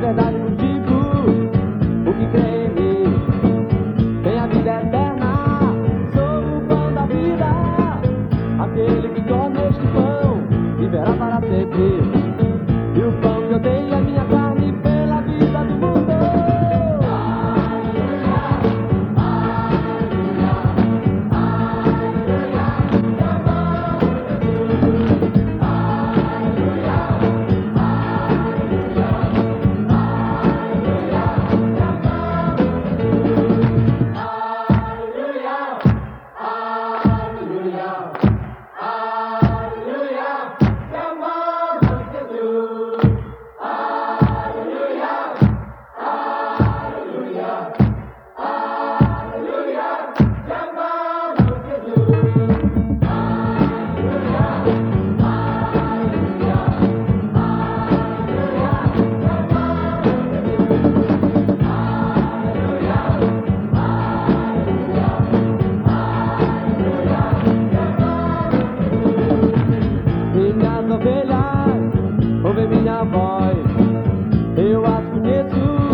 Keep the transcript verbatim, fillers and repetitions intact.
verdade motivo, o que crê em mim tem a vida eterna. Sou o pão da vida, aquele que come este pão viverá para sempre. E o pão que eu dei é minha carne pela vida do mundo. Minhas ovelhas ouvem minha voz, eu as conheço.